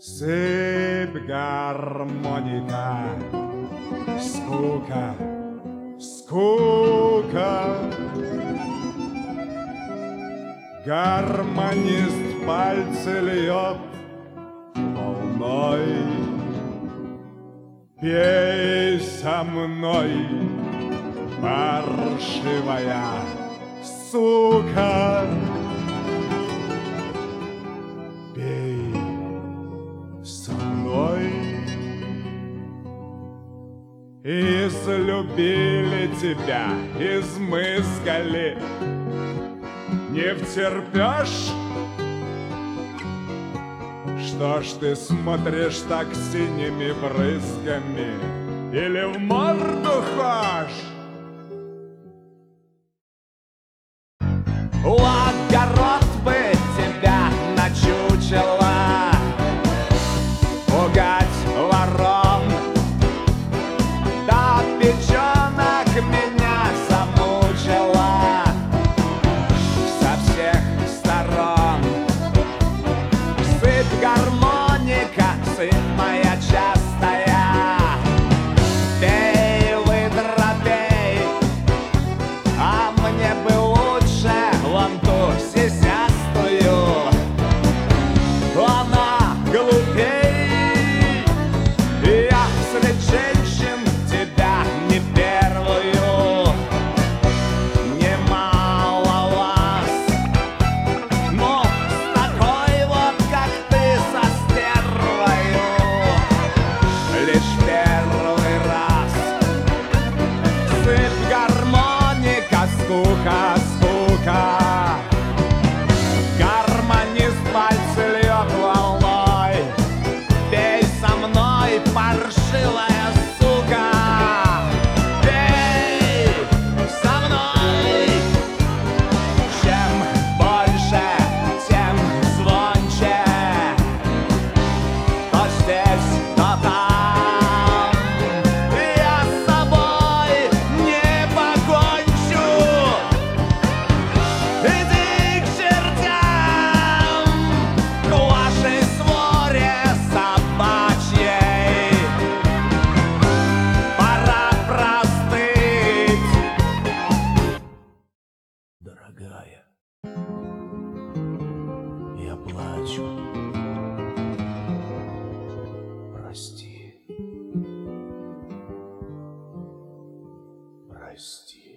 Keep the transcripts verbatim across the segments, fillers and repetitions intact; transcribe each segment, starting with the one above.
Сыпь гармоника, скука, скука. Гармонист пальцы льет волной. Пей со мной, паршивая сука. Пей со мной. Излюбили тебя, измыскали. Не втерпешь? Что ж ты смотришь так синими брызгами? Или в морду хошь? У огород бы тебя начучело, пугать ворон, да печенок меня замучила со всех сторон. Сыпь гармоника, сыпь моя частая, пей, выдра, пей, а мне бы лучше вон ту сисястую. Она глупей, я среди женщин тебя не первую. Немало вас, но с такой вот, как ты, со стервою, лишь первый раз. Сыпь гармоника, скука, скука. Гармонист пальцы льет волной. Пей со мной, паршивая сука. Пей со мной. Чем больше, тем звонче. То здесь, то там. Я с собой не покончу. Иди к чертям, к вашей своре собачьей. Пора простыть. Дорогая, я плачу. Прости. Прости.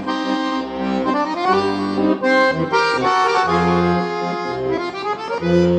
Thank you.